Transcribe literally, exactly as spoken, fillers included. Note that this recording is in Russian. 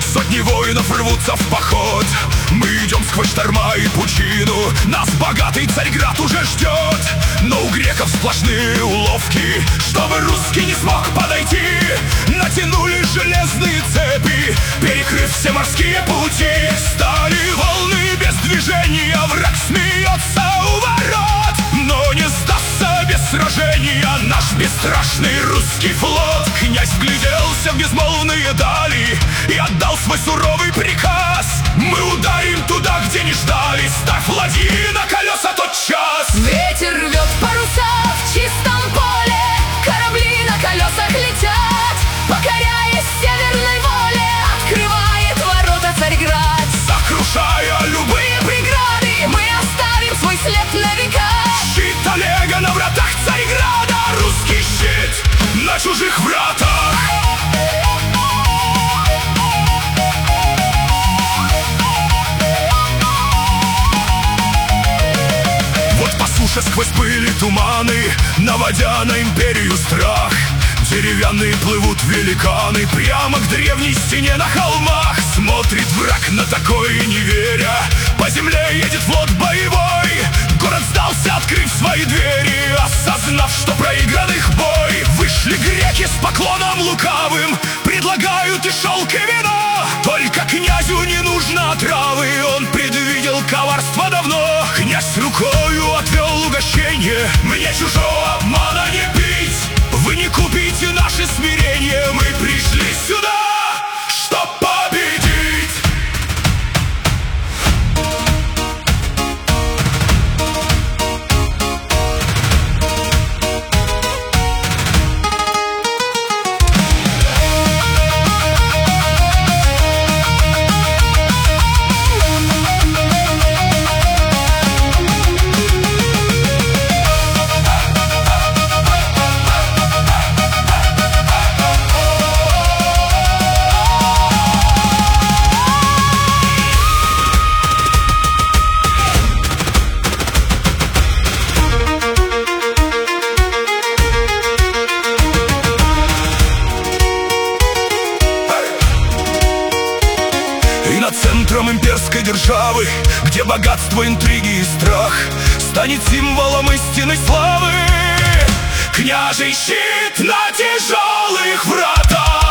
Сотни воинов рвутся в поход. Мы идем сквозь шторма и пучину. Нас богатый Царьград уже ждет. Но у греков сплошные уловки, чтобы русский не смог подойти. Натянули железные цепи, перекрыв все морские пути. Стали волны без движения, враг смеется у ворот. Но не сдастся без сражения наш бесстрашный русский флот. Князь вгляделся в безмолвные дали и отдал свой суровый приказ: мы ударим туда, где не ждали. Ставь ладьи на колеса тотчас. Ветер рвет паруса в чистом поле, корабли на колесах летят, покоряясь северной воле, открывает ворота Царьград. Сокрушая любые преграды, мы оставим свой след на века. Щит Олега на вратах Царьграда, русский щит на чужих вратах. Вот по суше сквозь пыли туманы, наводя на империю страх, деревянные плывут великаны прямо к древней стене на холмах. Смотрит враг на такое, не веря, по земле едет флот боевой. Город сдался, открыв свои двери, осознав, что проигран их бой. Вышли греки с поклоном лукавым, предлагают и шелк, и вино. Только князю не нужно отравы, он предвидел коварство давно. Князь рукою отвел угощение: мне чужого обмана не пить. Вы не купите наше смирение, мы пришли сюда, чтоб победить. И над центром имперской державы, где богатство, интриги и страх, станет символом истинной славы княжий щит на тяжелых вратах.